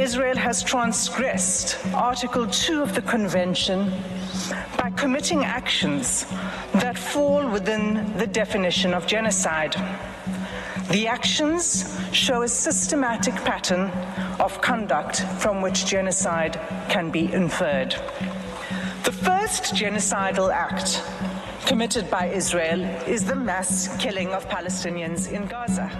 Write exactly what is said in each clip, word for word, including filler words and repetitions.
Israel has transgressed Article two of the Convention by committing actions that fall within the definition of genocide. The actions show a systematic pattern of conduct from which genocide can be inferred. The first genocidal act committed by Israel is the mass killing of Palestinians in Gaza.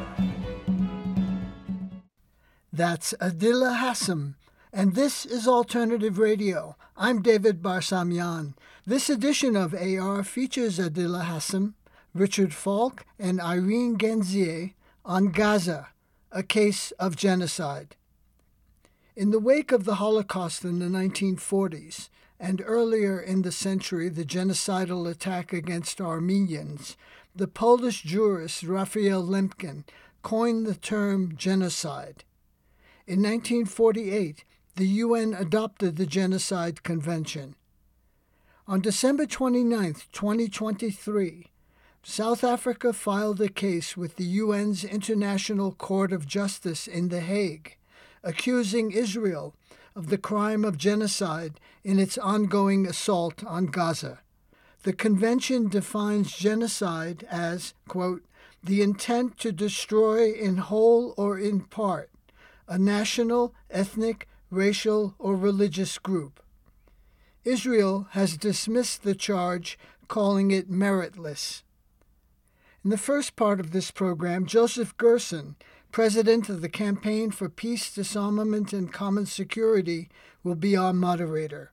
That's Adila Hassam, and this is Alternative Radio. I'm David Barsamian. This edition of A R features Adila Hassam, Richard Falk, and Irene Genzier on Gaza, a case of genocide. In the wake of the Holocaust in the nineteen forties, and earlier in the century the genocidal attack against Armenians, the Polish jurist Raphael Lemkin coined the term genocide. In nineteen forty-eight, the U N adopted the Genocide Convention. On December twenty-ninth, twenty twenty-three, South Africa filed a case with the U N's International Court of Justice in The Hague, accusing Israel of the crime of genocide in its ongoing assault on Gaza. The convention defines genocide as, quote, the intent to destroy in whole or in part a national, ethnic, racial, or religious group. Israel has dismissed the charge, calling it meritless. In the first part of this program, Joseph Gerson, president of the Campaign for Peace, Disarmament, and Common Security, will be our moderator.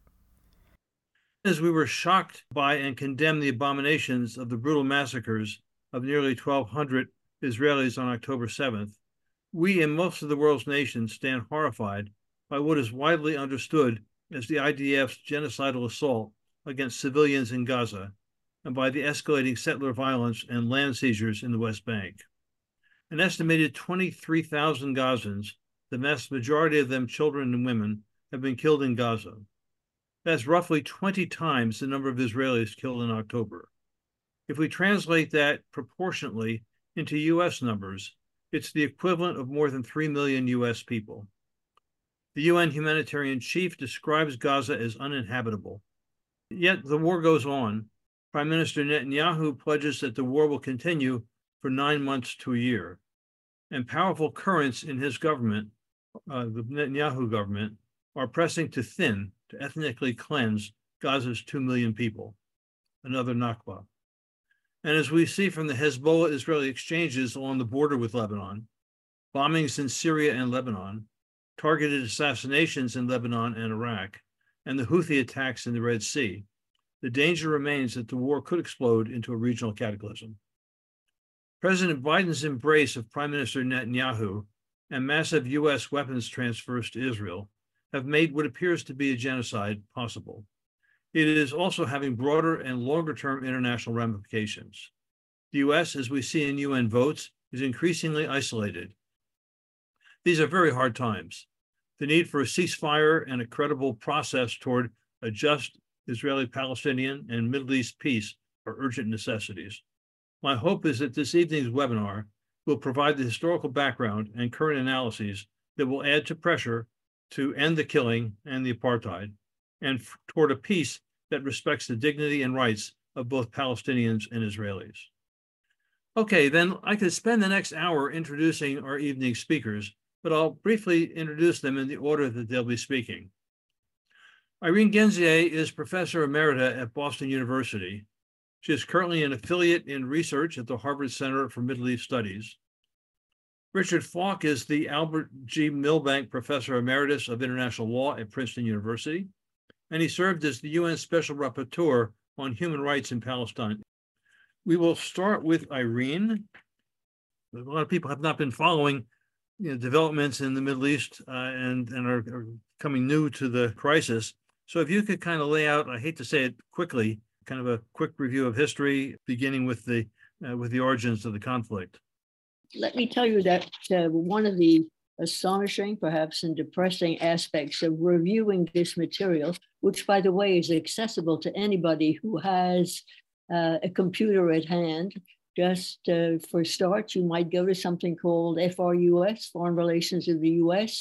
As we were shocked by and condemned the abominations of the brutal massacres of nearly twelve hundred Israelis on October seventh, we and most of the world's nations stand horrified by what is widely understood as the I D F's genocidal assault against civilians in Gaza, and by the escalating settler violence and land seizures in the West Bank. An estimated twenty-three thousand Gazans, the vast majority of them children and women, have been killed in Gaza. That's roughly twenty times the number of Israelis killed in October. If we translate that proportionately into U S numbers, it's the equivalent of more than three million U S people. The U N humanitarian chief describes Gaza as uninhabitable. Yet the war goes on. Prime Minister Netanyahu pledges that the war will continue for nine months to a year. And powerful currents in his government, uh, the Netanyahu government, are pressing to thin, to ethnically cleanse Gaza's two million people, another Nakba. And as we see from the Hezbollah-Israeli exchanges along the border with Lebanon, bombings in Syria and Lebanon, targeted assassinations in Lebanon and Iraq, and the Houthi attacks in the Red Sea, the danger remains that the war could explode into a regional cataclysm. President Biden's embrace of Prime Minister Netanyahu and massive U S weapons transfers to Israel have made what appears to be a genocide possible. It is also having broader and longer-term international ramifications. The U S, as we see in U N votes, is increasingly isolated. These are very hard times. The need for a ceasefire and a credible process toward a just Israeli-Palestinian and Middle East peace are urgent necessities. My hope is that this evening's webinar will provide the historical background and current analyses that will add to pressure to end the killing and the apartheid, and f- toward a peace that respects the dignity and rights of both Palestinians and Israelis. Okay, then I could spend the next hour introducing our evening speakers, but I'll briefly introduce them in the order that they'll be speaking. Irene Genzier is Professor Emerita at Boston University. She is currently an affiliate in research at the Harvard Center for Middle East Studies. Richard Falk is the Albert G. Milbank Professor Emeritus of International Law at Princeton University, and he served as the U N Special Rapporteur on Human Rights in Palestine. We will start with Irene. A lot of people have not been following you know, developments in the Middle East uh, and, and are, are coming new to the crisis. So if you could kind of lay out, I hate to say it quickly, kind of a quick review of history, beginning with the uh, with the origins of the conflict. Let me tell you that uh, one of the astonishing, perhaps, and depressing aspects of reviewing this material, which, by the way, is accessible to anybody who has uh, a computer at hand. Just uh, for start, you might go to something called F R U S, Foreign Relations of the U S,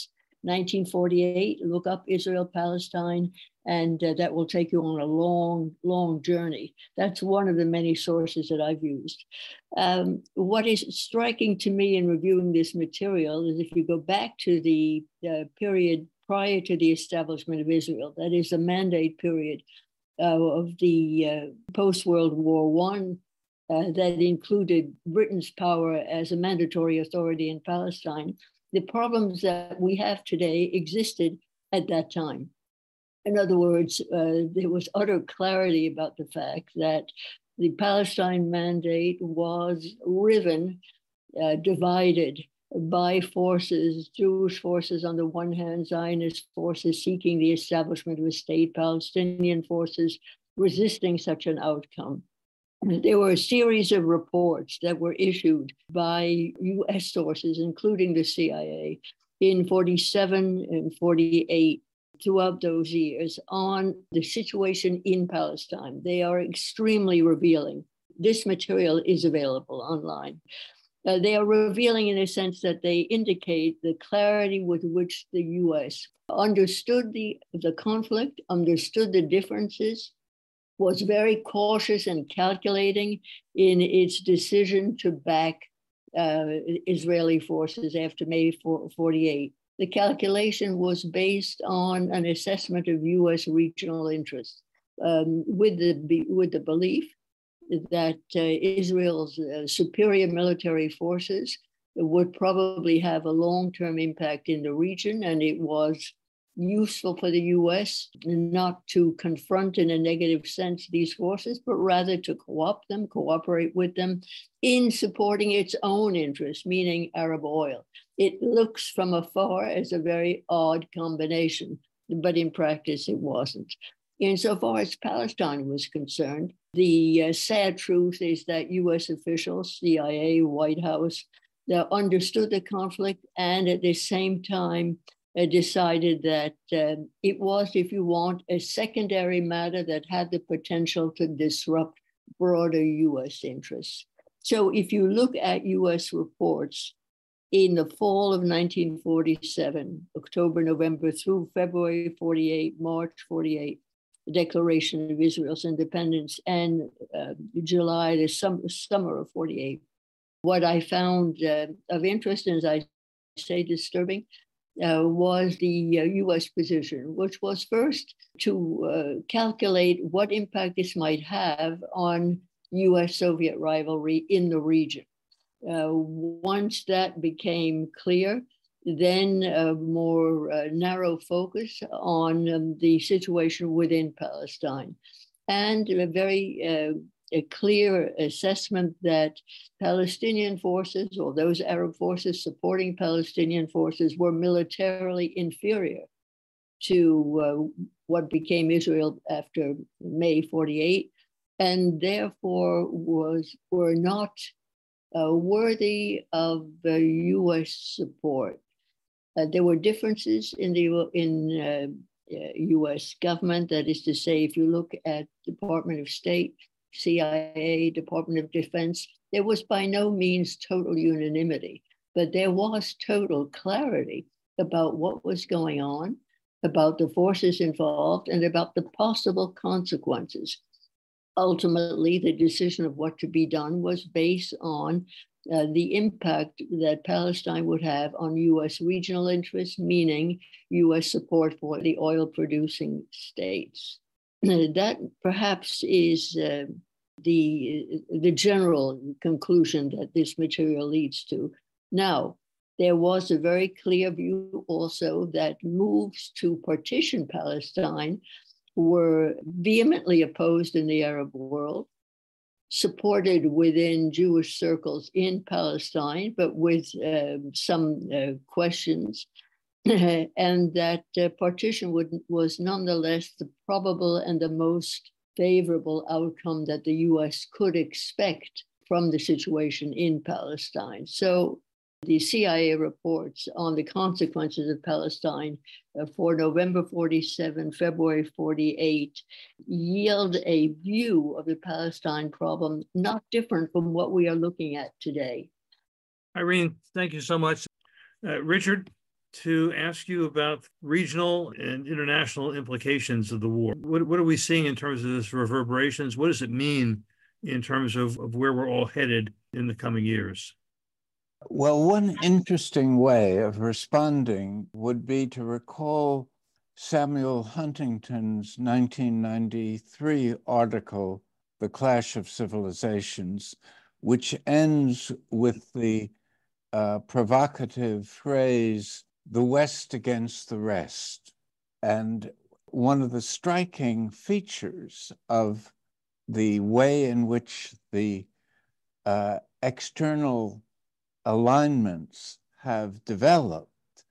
nineteen forty-eight, look up Israel, Palestine, and uh, that will take you on a long, long journey. That's one of the many sources that I've used. Um, what is striking to me in reviewing this material is if you go back to the uh, period prior to the establishment of Israel, that is the mandate period uh, of the uh, post-World War One, uh, that included Britain's power as a mandatory authority in Palestine. The problems that we have today existed at that time. In other words, uh, there was utter clarity about the fact that the Palestine mandate was riven, uh, divided by forces, Jewish forces on the one hand, Zionist forces seeking the establishment of a state, Palestinian forces resisting such an outcome. There were a series of reports that were issued by U S sources, including the C I A, in forty-seven and forty-eight, throughout those years, on the situation in Palestine. They are extremely revealing. This material is available online. Uh, they are revealing in a sense that they indicate the clarity with which the U S understood the, the conflict, understood the differences, was very cautious and calculating in its decision to back uh, Israeli forces after May forty-eight. The calculation was based on an assessment of U S regional interests, um, with, the, with the belief that uh, Israel's uh, superior military forces would probably have a long-term impact in the region, and it was useful for the U S not to confront in a negative sense these forces, but rather to co-opt them, cooperate with them in supporting its own interests, meaning Arab oil. It looks from afar as a very odd combination, but in practice it wasn't. Insofar as Palestine was concerned, the uh, sad truth is that U S officials, C I A, White House, they understood the conflict and at the same time uh, decided that uh, it was, if you want, a secondary matter that had the potential to disrupt broader U S interests. So if you look at U S reports in the fall of nineteen forty-seven, October, November through February forty-eight, March forty-eight, the Declaration of Israel's independence, and uh, July, the sum- summer of forty-eight. What I found uh, of interest, and as I say disturbing, uh, was the uh, U S position, which was first to uh, calculate what impact this might have on U S-Soviet rivalry in the region. Uh, once that became clear, then a more uh, narrow focus on um, the situation within Palestine, and a very uh, a clear assessment that Palestinian forces, or those Arab forces supporting Palestinian forces, were militarily inferior to uh, what became Israel after May forty-eight, and therefore was were not uh, worthy of the U S support. Uh, there were differences in the in uh, uh, U S government. That is to say, if you look at Department of State, C I A, Department of Defense, there was by no means total unanimity, but there was total clarity about what was going on, about the forces involved, and about the possible consequences. Ultimately, the decision of what to be done was based on uh, the impact that Palestine would have on U S regional interests, meaning U S support for the oil-producing states. That perhaps is uh, the, the general conclusion that this material leads to. Now, there was a very clear view also that moves to partition Palestine were vehemently opposed in the Arab world, supported within Jewish circles in Palestine, but with uh, some uh, questions, and that uh, partition would, was nonetheless the probable and the most favorable outcome that the U S could expect from the situation in Palestine. So the C I A reports on the consequences of Palestine uh, for November forty-seven, February forty-eight, yield a view of the Palestine problem not different from what we are looking at today. Irene, thank you so much. Uh, Richard? to ask you about regional and international implications of the war. What, what are we seeing in terms of this reverberations? What does it mean in terms of, of where we're all headed in the coming years? Well, one interesting way of responding would be to recall Samuel Huntington's nineteen ninety-three article, The Clash of Civilizations, which ends with the uh, provocative phrase, the West against the rest. And one of the striking features of the way in which the uh, external alignments have developed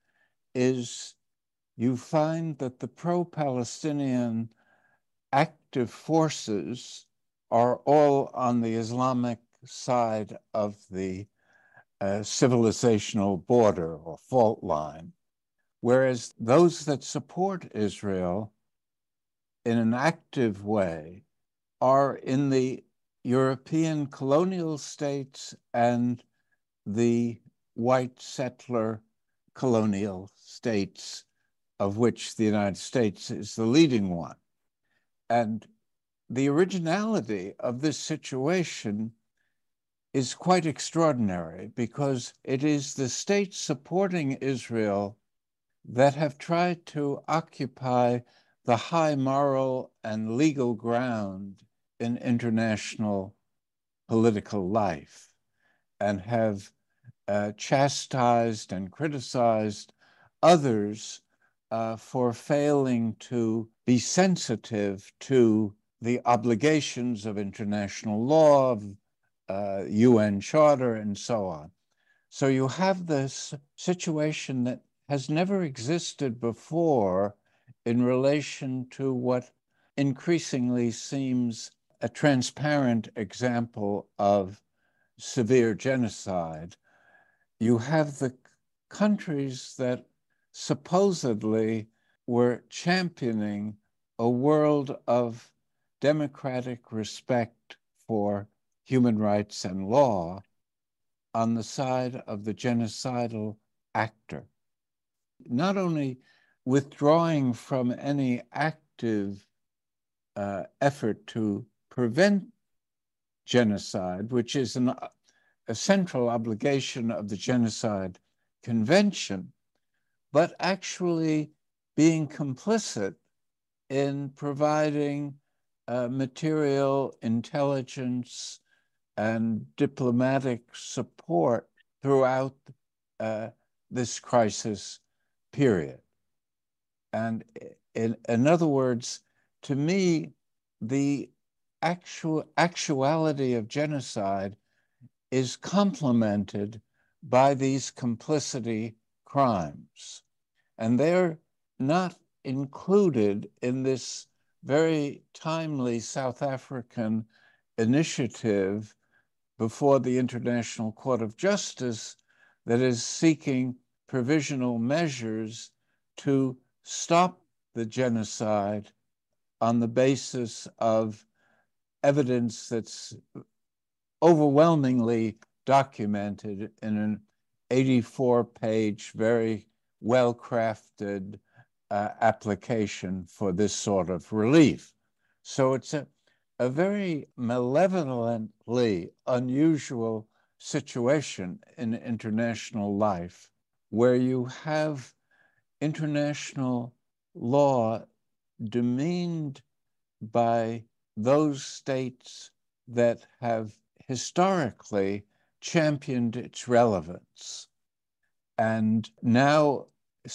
is you find that the pro-Palestinian active forces are all on the Islamic side of the uh, civilizational border or fault line, whereas those that support Israel in an active way are in the European colonial states and the white settler colonial states, of which the United States is the leading one. And the originality of this situation is quite extraordinary because it is the states supporting Israel that have tried to occupy the high moral and legal ground in international political life and have uh, chastised and criticized others uh, for failing to be sensitive to the obligations of international law, of uh, U N Charter, and so on. So you have this situation that has never existed before in relation to what increasingly seems a transparent example of severe genocide. You have the countries that supposedly were championing a world of democratic respect for human rights and law on the side of the genocidal actor. Not only withdrawing from any active uh, effort to prevent genocide, which is an, a central obligation of the Genocide Convention, but actually being complicit in providing uh, material intelligence and diplomatic support throughout uh, this crisis period. And in, in other words, to me, the actual actuality of genocide is complemented by these complicity crimes. And they're not included in this very timely South African initiative before the International Court of Justice that is seeking provisional measures to stop the genocide on the basis of evidence that's overwhelmingly documented in an eighty-four page, very well-crafted uh, application for this sort of relief. So it's a, a very malevolently unusual situation in international life where you have international law demeaned by those states that have historically championed its relevance and now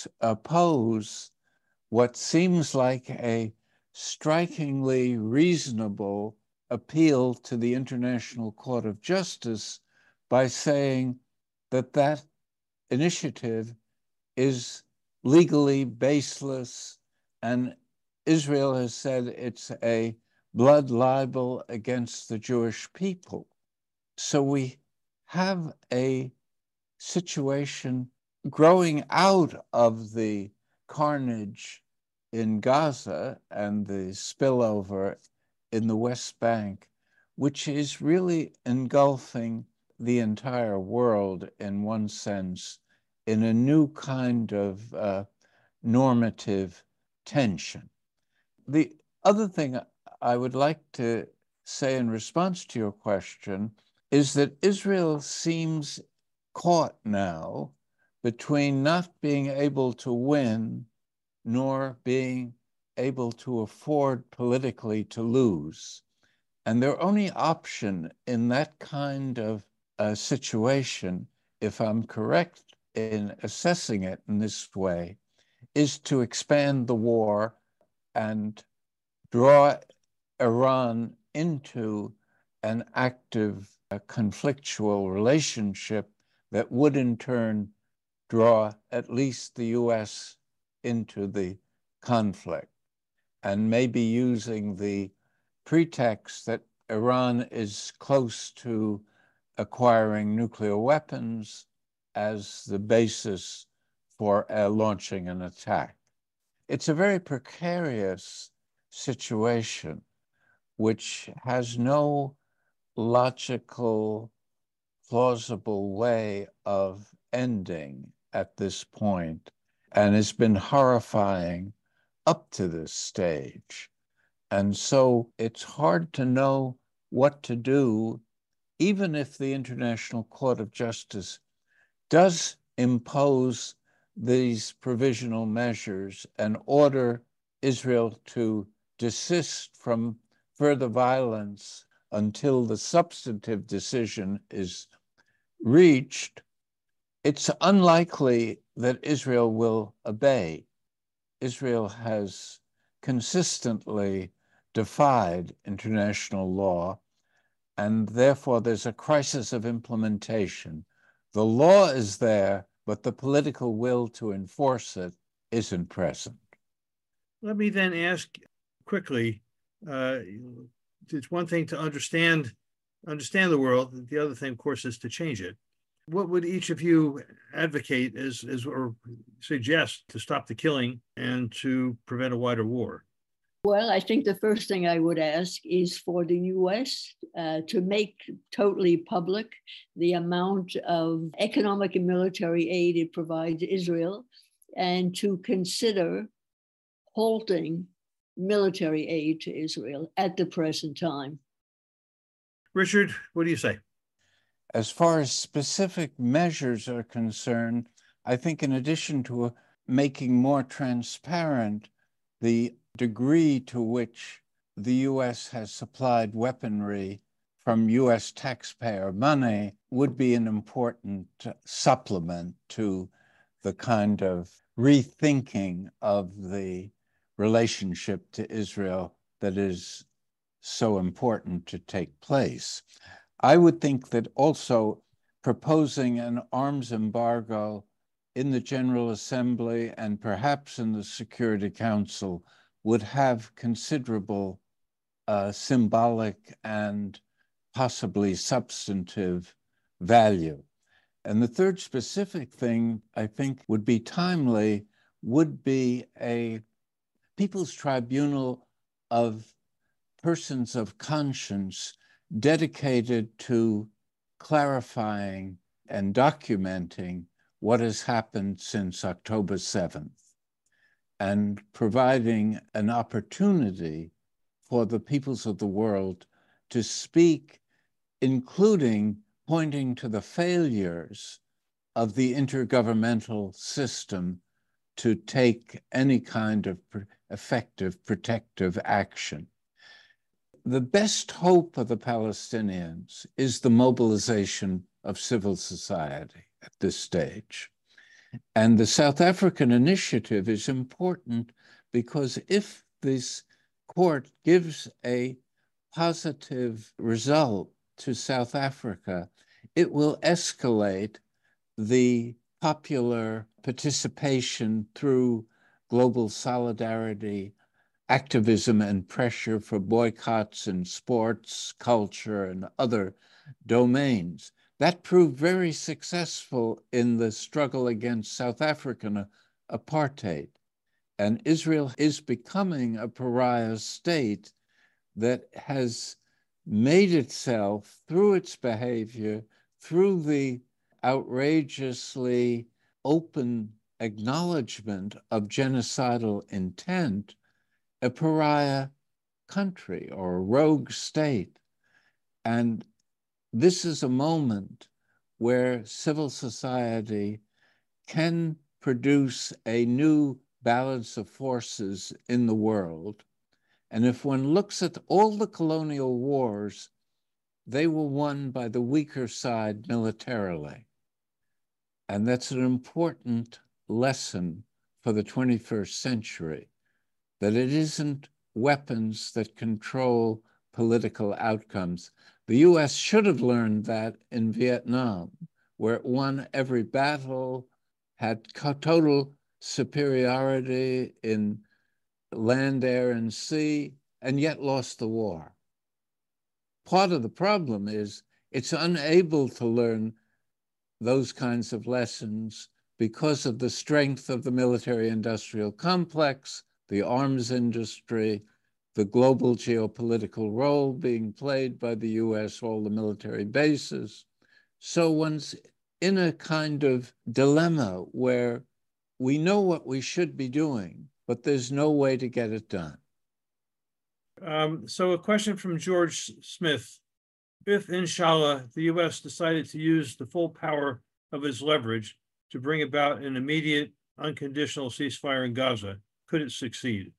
oppose what seems like a strikingly reasonable appeal to the International Court of Justice by saying that that initiative is legally baseless, and Israel has said it's a blood libel against the Jewish people. So we have a situation growing out of the carnage in Gaza and the spillover in the West Bank, which is really engulfing the entire world in one sense in a new kind of uh, normative tension. The other thing I would like to say in response to your question is that Israel seems caught now between not being able to win nor being able to afford politically to lose. And their only option in that kind of uh, situation, if I'm correct in assessing it in this way, is to expand the war and draw Iran into an active uh, conflictual relationship that would in turn draw at least the U S into the conflict, and maybe using the pretext that Iran is close to acquiring nuclear weapons as the basis for uh, launching an attack. It's a very precarious situation which has no logical, plausible way of ending at this point, and has been horrifying up to this stage. And so it's hard to know what to do, even if the International Court of Justice does impose these provisional measures and order Israel to desist from further violence until the substantive decision is reached. It's unlikely that Israel will obey. Israel has consistently defied international law, and therefore there's a crisis of implementation. The law is there, but the political will to enforce it isn't present. Let me then ask quickly, uh, it's one thing to understand, understand the world. The other thing, of course, is to change it. What would each of you advocate as, as or suggest to stop the killing and to prevent a wider war? Well, I think the first thing I would ask is for the U S uh, to make totally public the amount of economic and military aid it provides Israel, and to consider halting military aid to Israel at the present time. Richard, what do you say? As far as specific measures are concerned, I think in addition to making more transparent the degree to which the U S has supplied weaponry from U S taxpayer money would be an important supplement to the kind of rethinking of the relationship to Israel that is so important to take place. I would think that also proposing an arms embargo in the General Assembly and perhaps in the Security Council would have considerable uh, symbolic and possibly substantive value. And the third specific thing I think would be timely would be a People's Tribunal of persons of conscience dedicated to clarifying and documenting what has happened since October seventh and providing an opportunity for the peoples of the world to speak, including pointing to the failures of the intergovernmental system to take any kind of effective protective action. The best hope of the Palestinians is the mobilization of civil society at this stage. And the South African initiative is important because if this court gives a positive result to South Africa, it will escalate the popular participation through global solidarity, activism, and pressure for boycotts in sports, culture, and other domains. That proved very successful in the struggle against South African apartheid. And Israel is becoming a pariah state that has made itself, through its behavior, through the outrageously open acknowledgement of genocidal intent, a pariah country or a rogue state. And this is a moment where civil society can produce a new balance of forces in the world. And if one looks at all the colonial wars, they were won by the weaker side militarily. And that's an important lesson for the twenty-first century, that it isn't weapons that control political outcomes. The U S should have learned that in Vietnam, where it won every battle, had total superiority in land, air, and sea, and yet lost the war. Part of the problem is it's unable to learn those kinds of lessons because of the strength of the military-industrial complex, the arms industry, the global geopolitical role being played by the U S, all the military bases. So one's in a kind of dilemma where we know what we should be doing, but there's no way to get it done. Um, so a question from George Smith. If, inshallah, the U S decided to use the full power of its leverage to bring about an immediate, unconditional ceasefire in Gaza, could it succeed?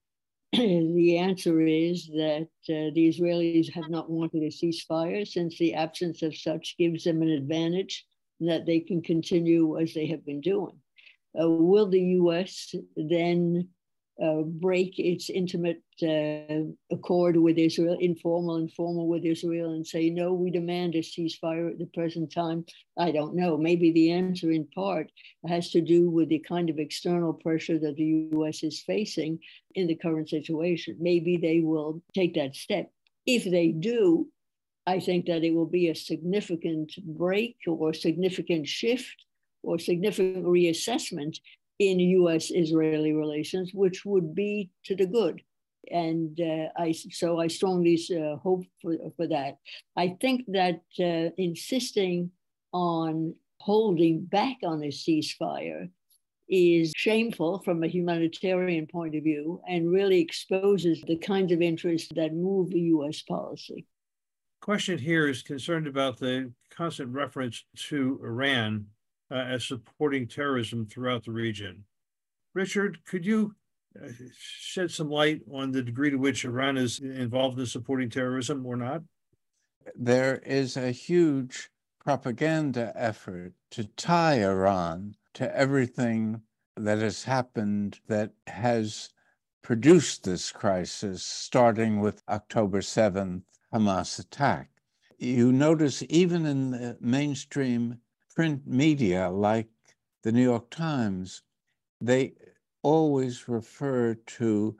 The answer is that uh, the Israelis have not wanted a ceasefire, since the absence of such gives them an advantage that they can continue as they have been doing. Uh, will the U S then uh, break its intimate uh, accord with Israel, informal and formal with Israel, and say, no, we demand a ceasefire at the present time? I don't know. Maybe the answer in part has to do with the kind of external pressure that the U S is facing in the current situation. Maybe they will take that step. If they do, I think that it will be a significant break or significant shift or significant reassessment in U S Israeli relations, which would be to the good. And uh, I, so I strongly uh, hope for, for that. I think that uh, insisting on holding back on a ceasefire is shameful from a humanitarian point of view and really exposes the kinds of interests that move the U S policy. Question here is concerned about the constant reference to Iran uh, as supporting terrorism throughout the region. Richard, could you uh, shed some light on the degree to which Iran is involved in supporting terrorism or not? There is a huge propaganda effort to tie Iran to everything that has happened that has produced this crisis, starting with October seventh Hamas attack. You notice even in the mainstream print media like the New York Times, they always refer to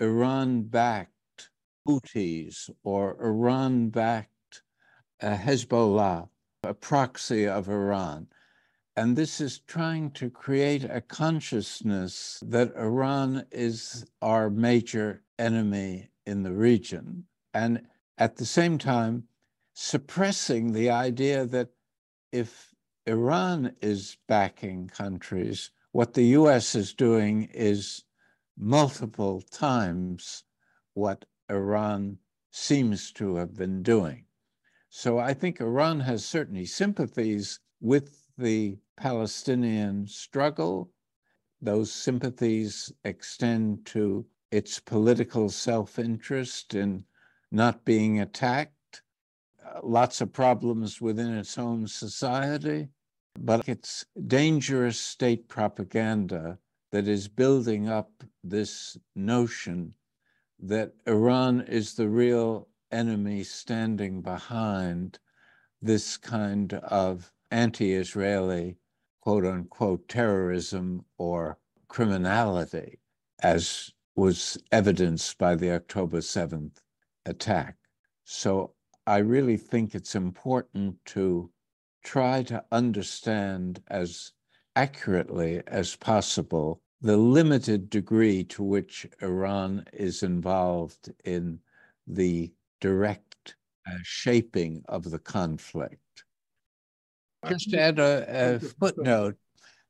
Iran-backed Houthis or Iran-backed uh, Hezbollah, a proxy of Iran. And this is trying to create a consciousness that Iran is our major enemy in the region. And at the same time, suppressing the idea that if Iran is backing countries, what the U S is doing is multiple times what Iran seems to have been doing. So I think Iran has certainly sympathies with the Palestinian struggle. Those sympathies extend to its political self-interest in not being attacked. Uh, lots of problems within its own society, but it's dangerous state propaganda that is building up this notion that Iran is the real enemy standing behind this kind of anti-Israeli, quote unquote, terrorism or criminality, as was evidenced by the October seventh attack. So I really think it's important to try to understand as accurately as possible the limited degree to which Iran is involved in the direct uh, shaping of the conflict. Just to add a, a footnote,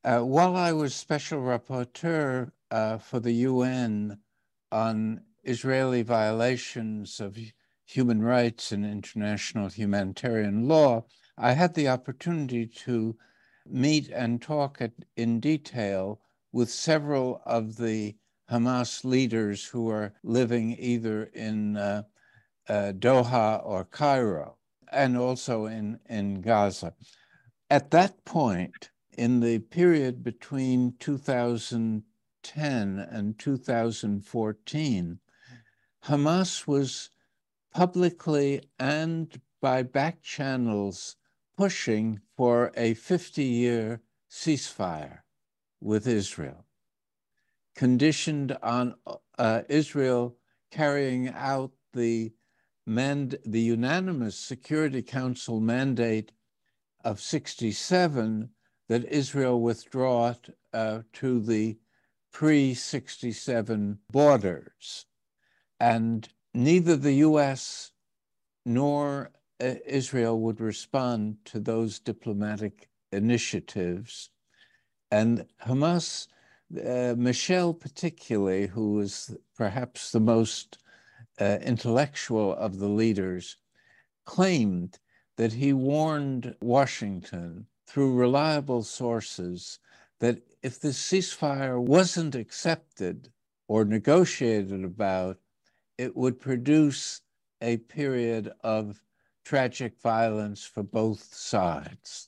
Uh, while I was special rapporteur uh, for the U N on Israeli violations of human rights and international humanitarian law, I had the opportunity to meet and talk at, in detail with several of the Hamas leaders who are living either in uh, uh, Doha or Cairo, and also in, in Gaza. At that point, in the period between two thousand ten and two thousand fourteen, Hamas was publicly and by back channels pushing for a fifty-year ceasefire with Israel, conditioned on uh, Israel carrying out the, mand- the unanimous Security Council mandate of sixty-seven that Israel withdraw uh, to the pre sixty-seven borders. And neither the U S nor uh, Israel would respond to those diplomatic initiatives. And Hamas, uh, Michel particularly, who was perhaps the most uh, intellectual of the leaders, claimed that he warned Washington through reliable sources that if the ceasefire wasn't accepted or negotiated about, it would produce a period of tragic violence for both sides.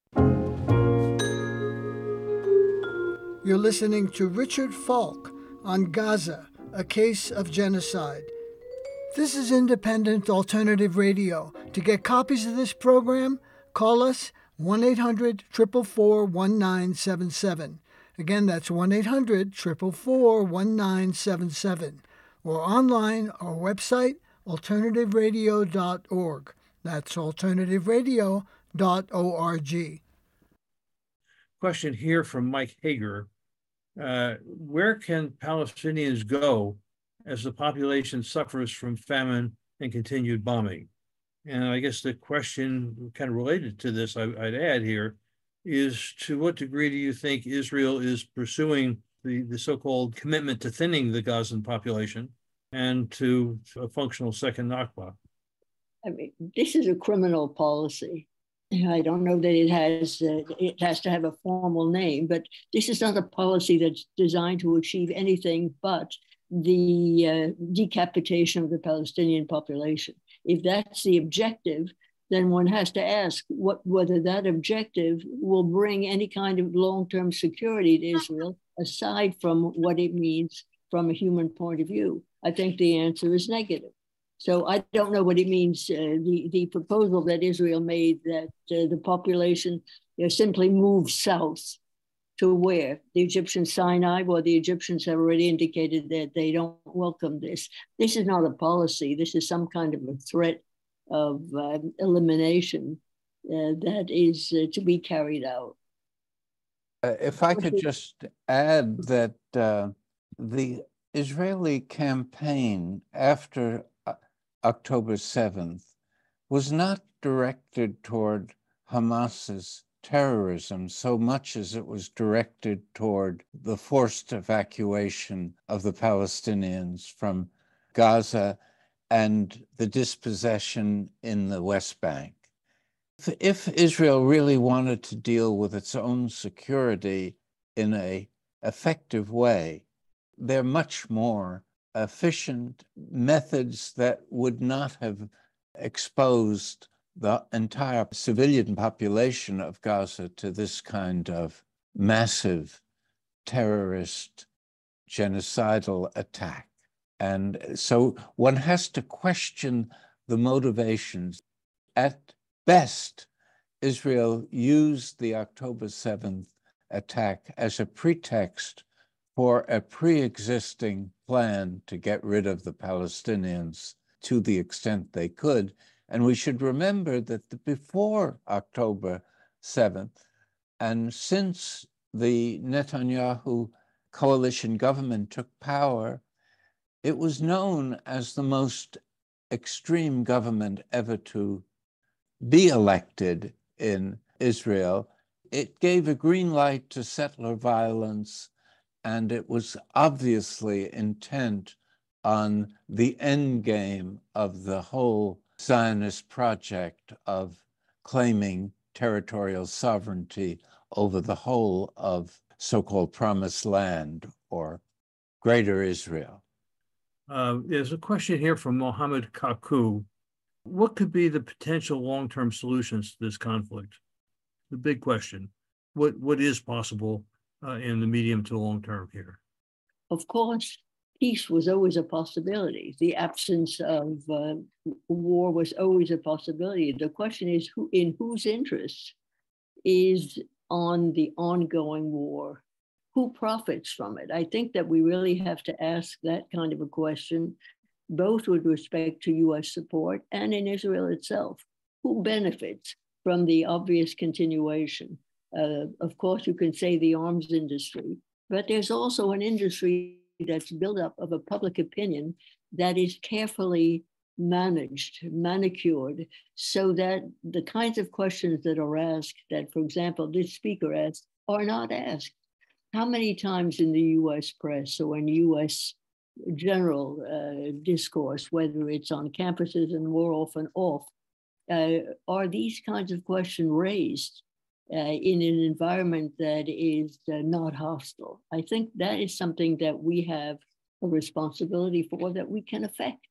You're listening to Richard Falk on Gaza, A Case of Genocide. This is Independent Alternative Radio. To get copies of this program, call us one eight hundred, four four four, one nine seven seven. Again, that's one eight hundred, four four four, one nine seven seven. Or online, our website, alternative radio dot org. That's alternative radio dot org. Question here from Mike Hager. Uh, where can Palestinians go as the population suffers from famine and continued bombing? And I guess the question kind of related to this, I, I'd add here, is to what degree do you think Israel is pursuing the, the so-called commitment to thinning the Gazan population and to a functional second Nakba? I mean, this is a criminal policy. I don't know that it has uh, it has to have a formal name, but this is not a policy that's designed to achieve anything but the uh, decapitation of the Palestinian population. If that's the objective, then one has to ask what whether that objective will bring any kind of long-term security to Israel, aside from what it means from a human point of view. I think the answer is negative. So I don't know what it means, uh, the, the proposal that Israel made that uh, the population you know, simply moves south to where? The Egyptian Sinai? Well, the Egyptians have already indicated that they don't welcome this. This is not a policy. This is some kind of a threat of uh, elimination uh, that is uh, to be carried out. Uh, if I could just add that uh, the Israeli campaign after October seventh was not directed toward Hamas's terrorism so much as it was directed toward the forced evacuation of the Palestinians from Gaza and the dispossession in the West Bank. If, if Israel really wanted to deal with its own security in an effective way, there are much more efficient methods that would not have exposed the entire civilian population of Gaza to this kind of massive terrorist genocidal attack. And so one has to question the motivations. At best, Israel used the October seventh attack as a pretext for a pre-existing plan to get rid of the Palestinians to the extent they could. And we should remember that the, before October seventh, and since the Netanyahu coalition government took power, it was known as the most extreme government ever to be elected in Israel. it gave a green light to settler violence, and it was obviously intent on the end game of the whole Zionist project of claiming territorial sovereignty over the whole of so-called Promised Land or Greater Israel. Uh, there's a question here from Mohammed Kaku. What could be the potential long-term solutions to this conflict? The big question. What, what is possible uh, in the medium to long term here? Of course, peace was always a possibility. The absence of uh, war was always a possibility. The question is, who, in whose interest is on the ongoing war? Who profits from it? I think that we really have to ask that kind of a question, both with respect to U S support and in Israel itself. Who benefits from the obvious continuation? Uh, of course, you can say the arms industry, but there's also an industry that's built up of a public opinion that is carefully managed, manicured, so that the kinds of questions that are asked, that, for example, this speaker asked, are not asked. How many times in the U S press or in U S general uh, discourse, whether it's on campuses and more often off, uh, are these kinds of questions raised uh, in an environment that is uh, not hostile? I think that is something that we have a responsibility for, that we can affect.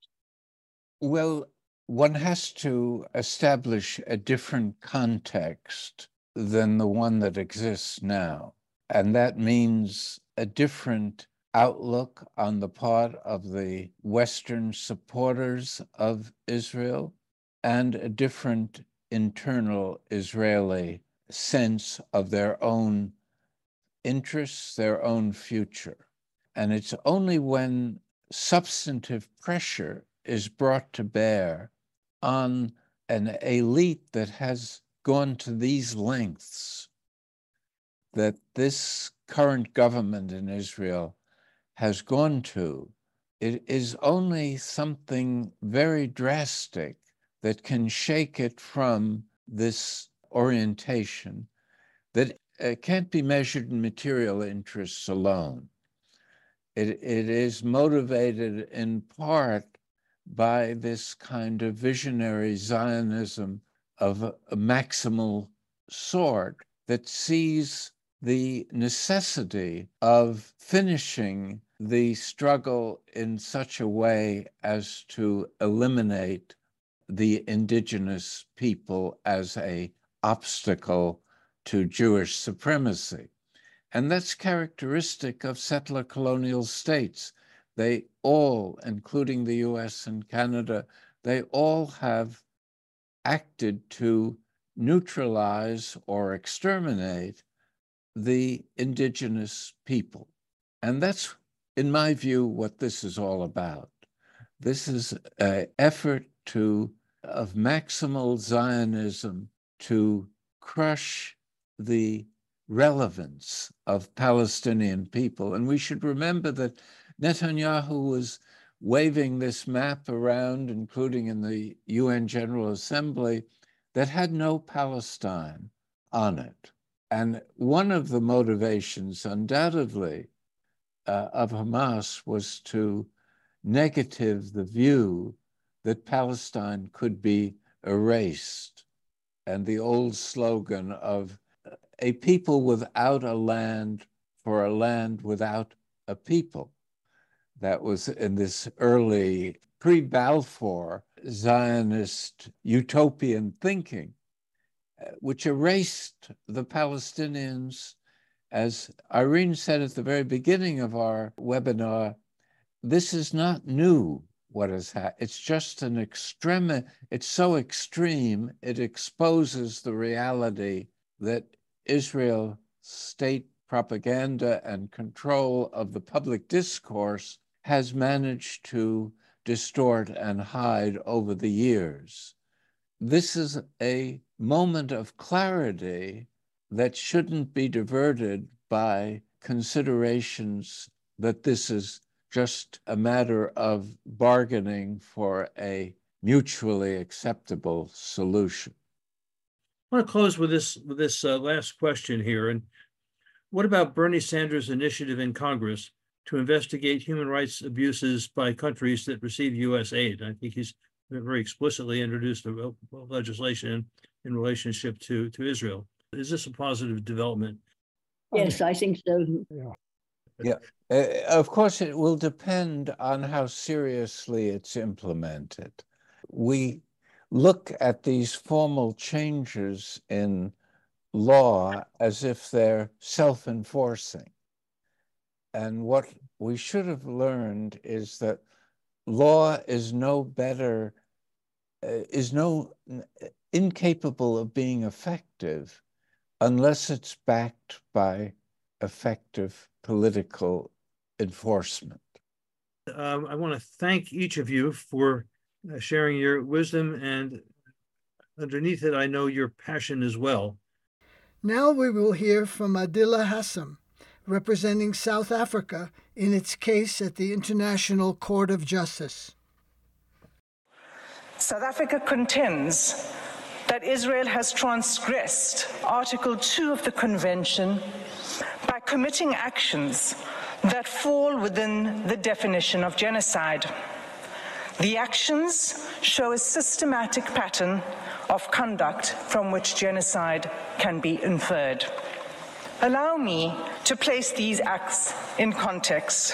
Well, one has to establish a different context than the one that exists now. And that means a different outlook on the part of the Western supporters of Israel and a different internal Israeli sense of their own interests, their own future. And it's only when substantive pressure is brought to bear on an elite that has gone to these lengths that this current government in Israel has gone to, it is only something very drastic that can shake it from this orientation that uh, can't be measured in material interests alone. It, it is motivated in part by this kind of visionary Zionism of a, a maximal sort that sees the necessity of finishing the struggle in such a way as to eliminate the indigenous people as an obstacle to Jewish supremacy. And that's characteristic of settler colonial states. They all, including the U S and Canada, they all have acted to neutralize or exterminate the indigenous people. And that's, in my view, what this is all about. This is an effort to, of maximal Zionism to crush the relevance of Palestinian people. And we should remember that Netanyahu was waving this map around, including in the U N General Assembly, that had no Palestine on it. And one of the motivations, undoubtedly, uh, of Hamas was to negative the view that Palestine could be erased. And the old slogan of a people without a land for a land without a people. That was in this early pre-Balfour Zionist utopian thinking, which erased the Palestinians. As Irene said at the very beginning of our webinar, this is not new, what has happened. It's just an extreme, it's so extreme, it exposes the reality that Israel state propaganda and control of the public discourse has managed to distort and hide over the years. This is a moment of clarity that shouldn't be diverted by considerations that this is just a matter of bargaining for a mutually acceptable solution. I want to close with this with this uh, last question here. And what about Bernie Sanders' initiative in Congress to investigate human rights abuses by countries that receive U S aid? I think he's very explicitly introduced a legislation in relationship to, to Israel. Is this a positive development? Yes, I think so. Yeah. Yeah. Uh, of course, it will depend on how seriously it's implemented. We look at these formal changes in law as if they're self-enforcing. And what we should have learned is that law is no better, uh, is no incapable of being effective unless it's backed by effective political enforcement. Um, I want to thank each of you for uh, sharing your wisdom, and underneath it, I know your passion as well. Now we will hear from Adila Hassam, representing South Africa in its case at the International Court of Justice. South Africa contends that Israel has transgressed Article two of the Convention by committing actions that fall within the definition of genocide. The actions show a systematic pattern of conduct from which genocide can be inferred. Allow me to place these acts in context.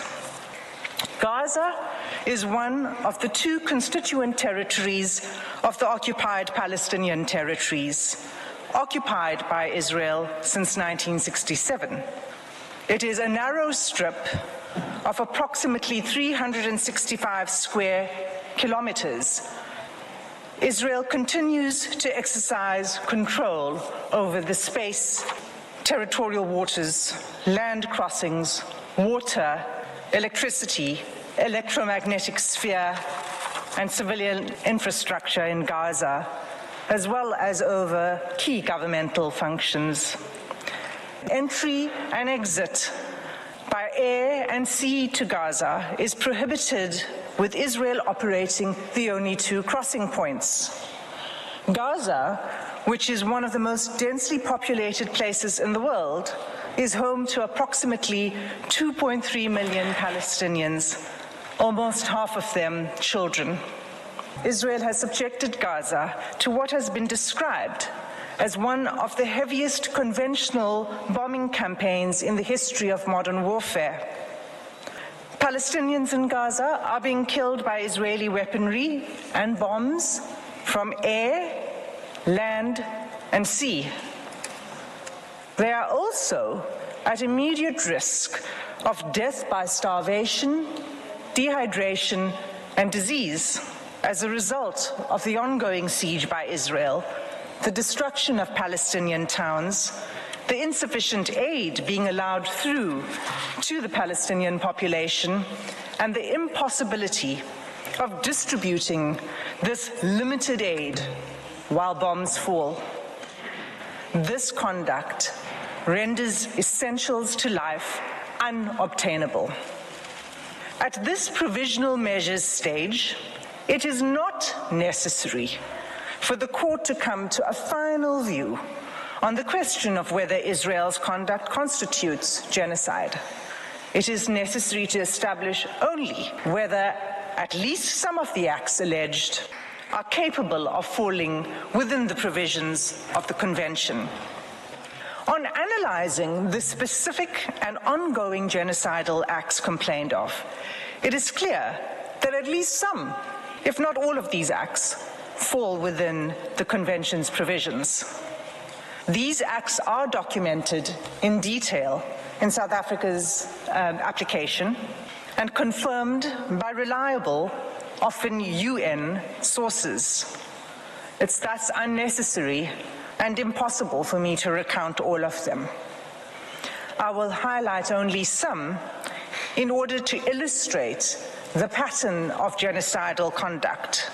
Gaza is one of the two constituent territories of the occupied Palestinian territories, occupied by Israel since nineteen sixty-seven. It is a narrow strip of approximately three hundred sixty-five square kilometers. Israel continues to exercise control over the space, territorial waters, land crossings, water, electricity, electromagnetic sphere, and civilian infrastructure in Gaza, as well as over key governmental functions. Entry and exit by air and sea to Gaza is prohibited, with Israel operating the only two crossing points. Gaza, which is one of the most densely populated places in the world, is home to approximately two point three million Palestinians, almost half of them children. Israel has subjected Gaza to what has been described as one of the heaviest conventional bombing campaigns in the history of modern warfare. Palestinians in Gaza are being killed by Israeli weaponry and bombs from air, land, and sea. They are also at immediate risk of death by starvation, dehydration, and disease as a result of the ongoing siege by Israel, the destruction of Palestinian towns, the insufficient aid being allowed through to the Palestinian population, and the impossibility of distributing this limited aid while bombs fall. This conduct renders essentials to life unobtainable. At this provisional measures stage, it is not necessary for the court to come to a final view on the question of whether Israel's conduct constitutes genocide. It is necessary to establish only whether at least some of the acts alleged are capable of falling within the provisions of the Convention. On analyzing the specific and ongoing genocidal acts complained of, it is clear that at least some, if not all of these acts, fall within the Convention's provisions. These acts are documented in detail in South Africa's um, application and confirmed by reliable, often U N sources. It's thus unnecessary and impossible for me to recount all of them. I will highlight only some in order to illustrate the pattern of genocidal conduct.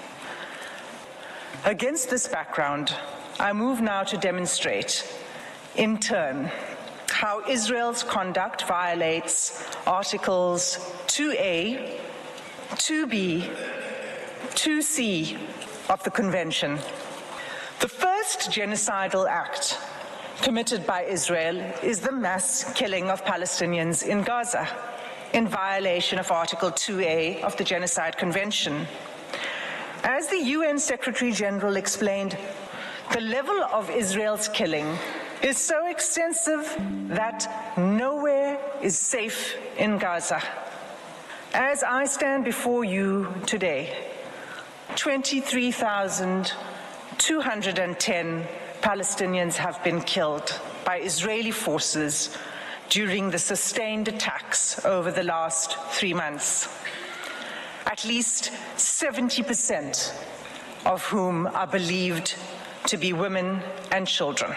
Against this background, I move now to demonstrate, in turn, how Israel's conduct violates Articles two A, two B, two C of the Convention. The first first genocidal act committed by Israel is the mass killing of Palestinians in Gaza, in violation of Article two A of the Genocide Convention. As the U N Secretary General explained, the level of Israel's killing is so extensive that nowhere is safe in Gaza. As I stand before you today, twenty-three thousand two hundred ten Palestinians have been killed by Israeli forces during the sustained attacks over the last three months. At least seventy percent of whom are believed to be women and children.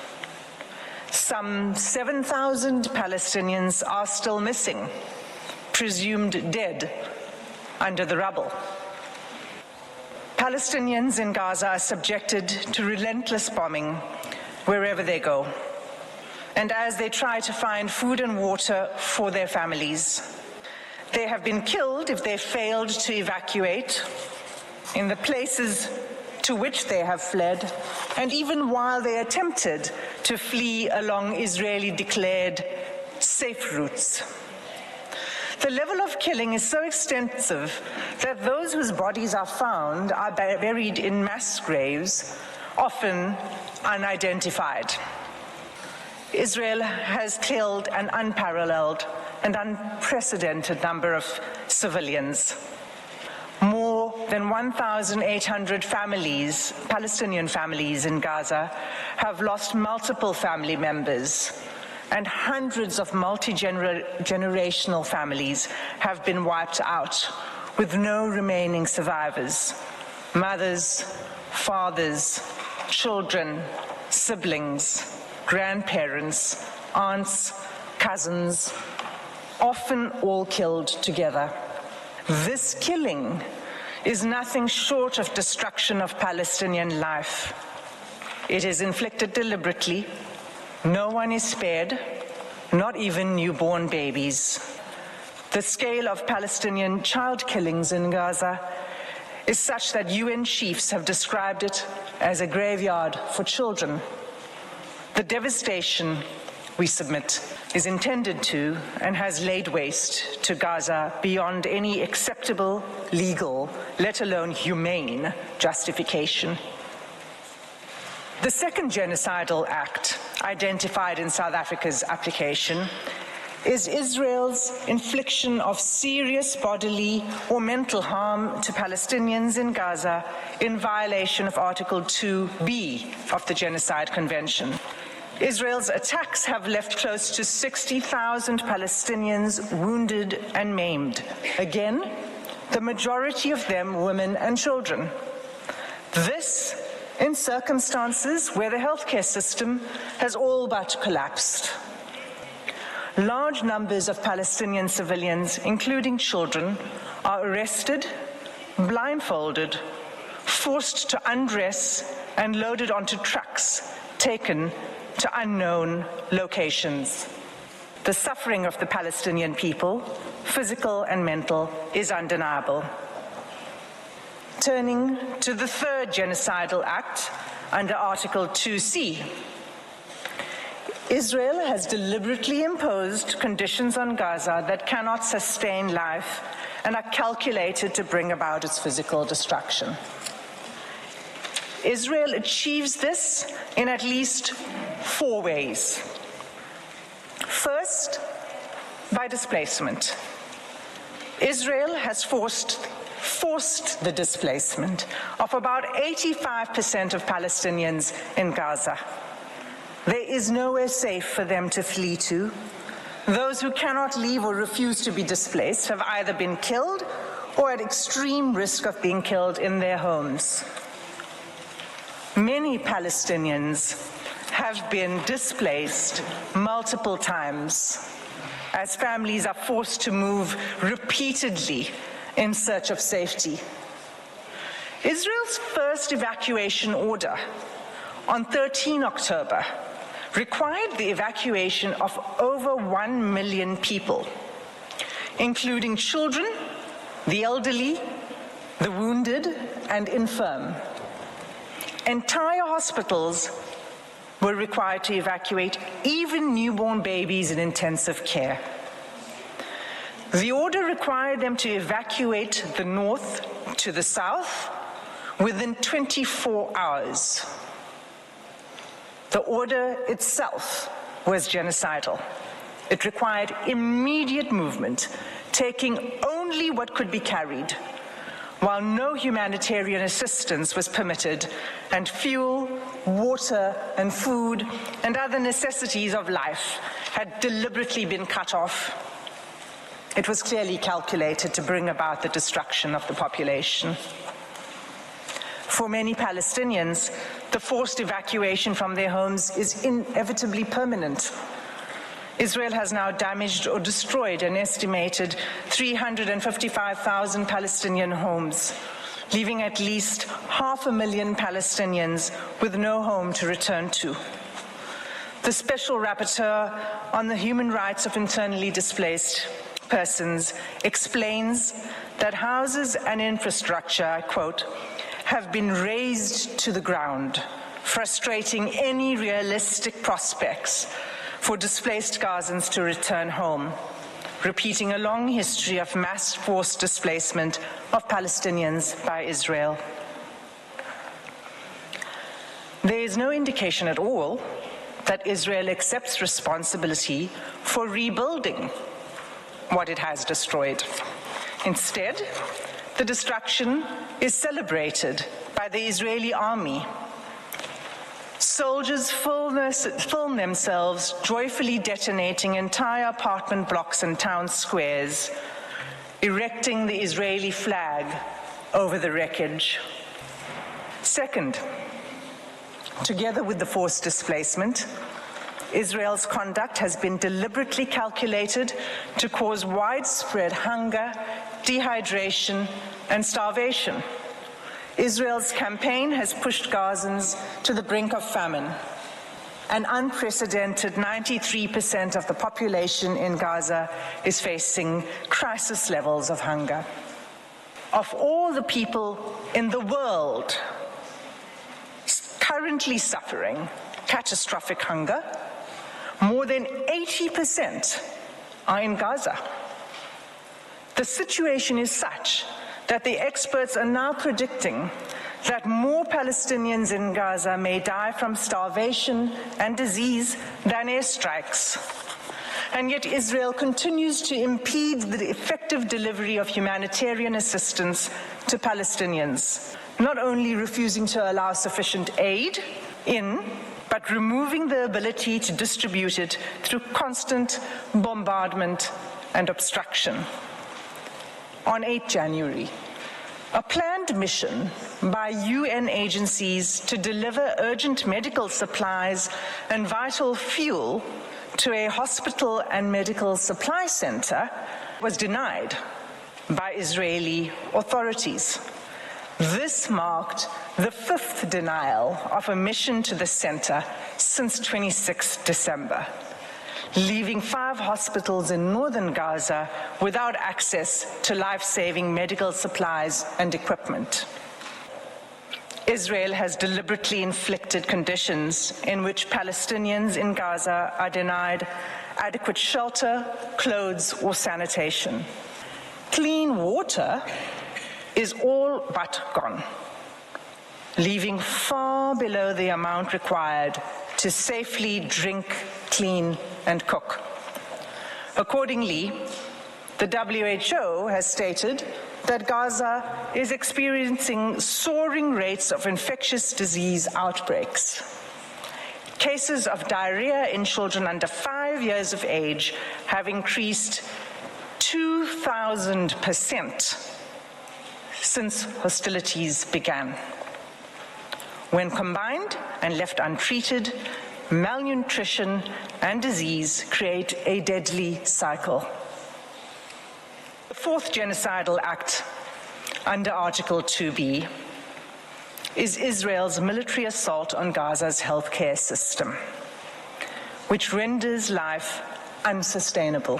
Some seven thousand Palestinians are still missing, presumed dead under the rubble. Palestinians in Gaza are subjected to relentless bombing wherever they go, and as they try to find food and water for their families. They have been killed if they failed to evacuate in the places to which they have fled, and even while they attempted to flee along Israeli-declared safe routes. The level of killing is so extensive that those whose bodies are found are buried in mass graves, often unidentified. Israel has killed an unparalleled and unprecedented number of civilians. More than one thousand eight hundred families, Palestinian families in Gaza, have lost multiple family members, and hundreds of multi-generational families have been wiped out with no remaining survivors. Mothers, fathers, children, siblings, grandparents, aunts, cousins, often all killed together. This killing is nothing short of destruction of Palestinian life. It is inflicted deliberately. No one is spared, not even newborn babies. The scale of Palestinian child killings in Gaza is such that U N chiefs have described it as a graveyard for children. The devastation, we submit, is intended to and has laid waste to Gaza beyond any acceptable, legal, let alone humane, justification. The second genocidal act identified in South Africa's application is Israel's infliction of serious bodily or mental harm to Palestinians in Gaza in violation of Article two B of the Genocide Convention. Israel's attacks have left close to sixty thousand Palestinians wounded and maimed. Again, the majority of them women and children. This in circumstances where the healthcare system has all but collapsed. Large numbers of Palestinian civilians, including children, are arrested, blindfolded, forced to undress, and loaded onto trucks, taken to unknown locations. The suffering of the Palestinian people, physical and mental, is undeniable. Turning to the third genocidal act under Article two C. Israel has deliberately imposed conditions on Gaza that cannot sustain life and are calculated to bring about its physical destruction. Israel achieves this in at least four ways. First, by displacement. Israel has forced forced the displacement of about eighty-five percent of Palestinians in Gaza. There is nowhere safe for them to flee to. Those who cannot leave or refuse to be displaced have either been killed or at extreme risk of being killed in their homes. Many Palestinians have been displaced multiple times as families are forced to move repeatedly in search of safety. Israel's first evacuation order on the thirteenth of October required the evacuation of over one million people, including children, the elderly, the wounded, and infirm. entire hospitals were required to evacuate even newborn babies in intensive care. The order required them to evacuate the north to the south within twenty-four hours. The order itself was genocidal. It required immediate movement, taking only what could be carried, while no humanitarian assistance was permitted, and fuel, water, and food, and other necessities of life had deliberately been cut off. It was clearly calculated to bring about the destruction of the population. For many Palestinians, the forced evacuation from their homes is inevitably permanent. Israel has now damaged or destroyed an estimated three hundred fifty-five thousand Palestinian homes, leaving at least half a million Palestinians with no home to return to. The Special Rapporteur on the Human Rights of Internally Displaced Persons explains that houses and infrastructure, I quote, have been razed to the ground, frustrating any realistic prospects for displaced Gazans to return home, repeating a long history of mass forced displacement of Palestinians by Israel. There is no indication at all that Israel accepts responsibility for rebuilding what it has destroyed. Instead, the destruction is celebrated by the Israeli army. Soldiers film themselves joyfully detonating entire apartment blocks and town squares, erecting the Israeli flag over the wreckage. Second, together with the forced displacement, Israel's conduct has been deliberately calculated to cause widespread hunger, dehydration, and starvation. Israel's campaign has pushed Gazans to the brink of famine. An unprecedented ninety-three percent of the population in Gaza is facing crisis levels of hunger. Of all the people in the world currently suffering catastrophic hunger, more than eighty percent are in Gaza. The situation is such that the experts are now predicting that more Palestinians in Gaza may die from starvation and disease than airstrikes. And yet Israel continues to impede the effective delivery of humanitarian assistance to Palestinians, not only refusing to allow sufficient aid in, but removing the ability to distribute it through constant bombardment and obstruction. On the eighth of January, a planned mission by U N agencies to deliver urgent medical supplies and vital fuel to a hospital and medical supply center was denied by Israeli authorities. This marked the fifth denial of a mission to the center since the twenty-sixth of December, leaving five hospitals in northern Gaza without access to life-saving medical supplies and equipment. Israel has deliberately inflicted conditions in which Palestinians in Gaza are denied adequate shelter, clothes, or sanitation. Clean water is all but gone, leaving far below the amount required to safely drink, clean, and cook. Accordingly, the W H O has stated that Gaza is experiencing soaring rates of infectious disease outbreaks. Cases of diarrhea in children under five years of age have increased two thousand percent since hostilities began. When combined and left untreated, malnutrition and disease create a deadly cycle. The fourth genocidal act under Article two B is Israel's military assault on Gaza's healthcare system, which renders life unsustainable.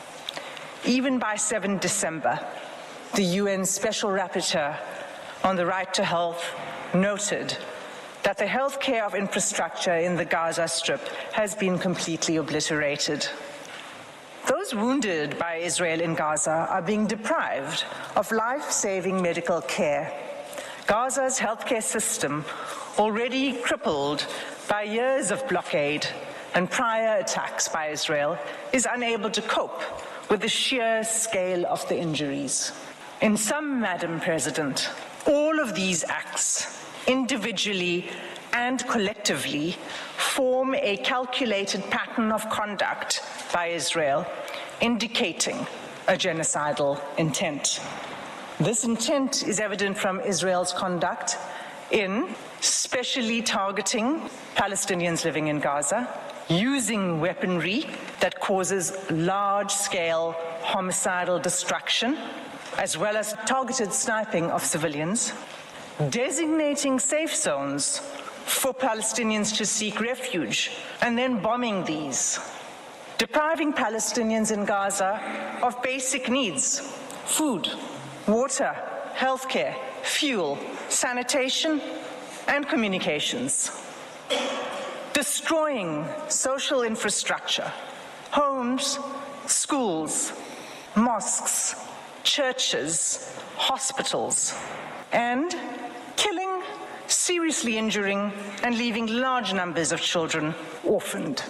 Even by the seventh of December, the U N Special Rapporteur on the Right to Health noted that the healthcare of infrastructure in the Gaza Strip has been completely obliterated. Those wounded by Israel in Gaza are being deprived of life-saving medical care. Gaza's healthcare system, already crippled by years of blockade and prior attacks by Israel, is unable to cope with the sheer scale of the injuries. In sum, Madam President, all of these acts, individually and collectively, form a calculated pattern of conduct by Israel, indicating a genocidal intent. This intent is evident from Israel's conduct in specially targeting Palestinians living in Gaza, using weaponry that causes large-scale homicidal destruction, as well as targeted sniping of civilians, designating safe zones for Palestinians to seek refuge, and then bombing these, depriving Palestinians in Gaza of basic needs: food, water, healthcare, fuel, sanitation, and communications, destroying social infrastructure, homes, schools, mosques, churches, hospitals, and killing, seriously injuring, and leaving large numbers of children orphaned.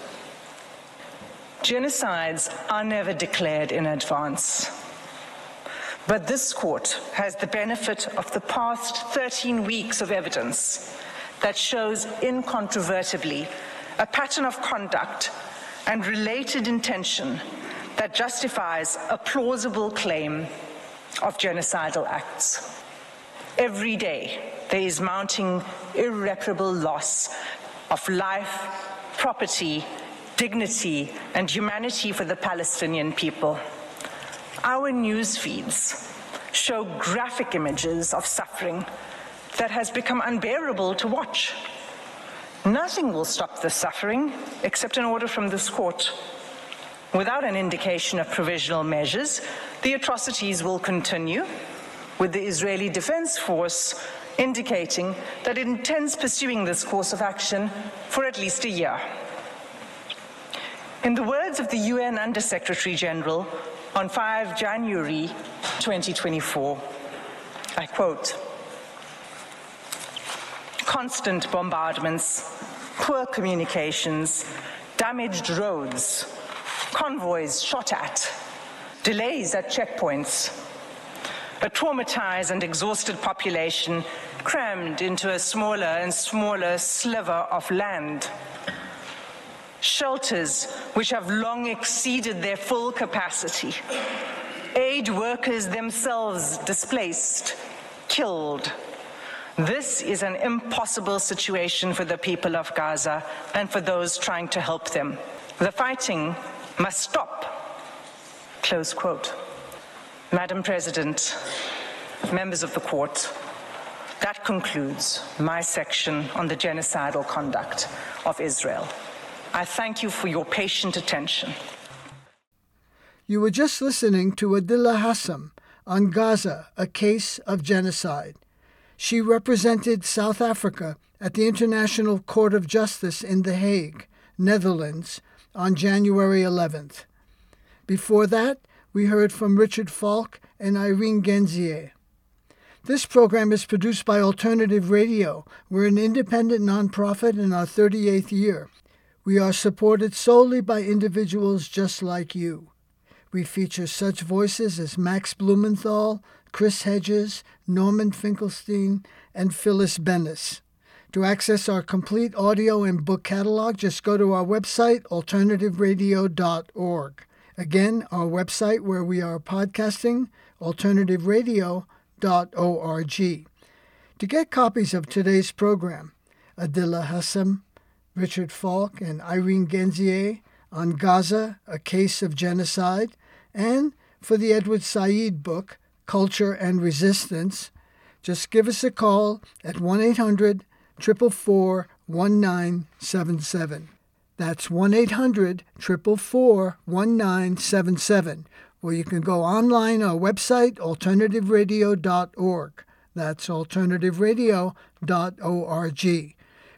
Genocides are never declared in advance. But this court has the benefit of the past thirteen weeks of evidence that shows incontrovertibly a pattern of conduct and related intention that justifies a plausible claim of genocidal acts. Every day, there is mounting irreparable loss of life, property, dignity, and humanity for the Palestinian people. Our news feeds show graphic images of suffering that has become unbearable to watch. Nothing will stop the suffering except an order from this court. Without an indication of provisional measures, the atrocities will continue, with the Israeli Defense Force indicating that it intends pursuing this course of action for at least a year. In the words of the U N Under-Secretary General on the fifth of January twenty twenty-four, I quote, "Constant bombardments, poor communications, damaged roads, convoys shot at, delays at checkpoints, a traumatized and exhausted population crammed into a smaller and smaller sliver of land, shelters which have long exceeded their full capacity, aid workers themselves displaced, killed. This is an impossible situation for the people of Gaza and for those trying to help them. The fighting must stop." Close quote. Madam President, members of the court, that concludes my section on the genocidal conduct of Israel. I thank you for your patient attention. You were just listening to Adila Hassam on Gaza, a case of genocide. She represented South Africa at the International Court of Justice in The Hague, Netherlands, on January eleventh. Before that, we heard from Richard Falk and Irene Genzier. This program is produced by Alternative Radio. We're an independent nonprofit in our thirty-eighth year. We are supported solely by individuals just like you. We feature such voices as Max Blumenthal, Chris Hedges, Norman Finkelstein, and Phyllis Bennis. To access our complete audio and book catalog, just go to our website, alternative radio dot org. Again, our website where we are podcasting, alternative radio dot org. To get copies of today's program, Adila Hassam, Richard Falk, and Irene Genzier on Gaza, A Case of Genocide, and for the Edward Said book, Culture and Resistance, just give us a call at one eight hundred, four four four, one nine seven seven. That's one eight hundred, four four four, one nine seven seven. Or you can go online, our website, alternative radio dot org. That's alternative radio dot org.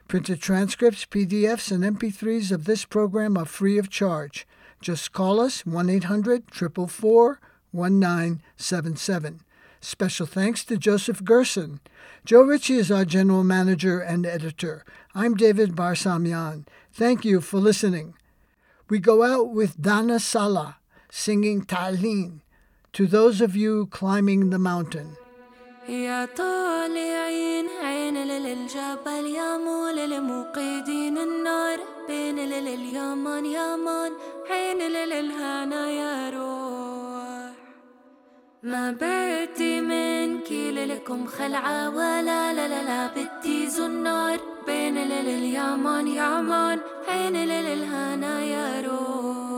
Printed transcripts, P D Fs, and M P threes of this program are free of charge. Just call us one eight hundred, four four four, one nine seven seven. Special thanks to Joseph Gerson. Joe Ritchie is our general manager and editor. I'm David Barsamian. Thank you for listening. We go out with Dana Salah singing Ta'leen to those of you climbing the mountain. يا طالعين عين للجبل يا مول للموقدين النار بين لليمن يمن عين للهنا يا روح ما بدي منك لكم خلعة ولا لا لا لا بدي زنار بين لليمن يمن عين للهنا يا روح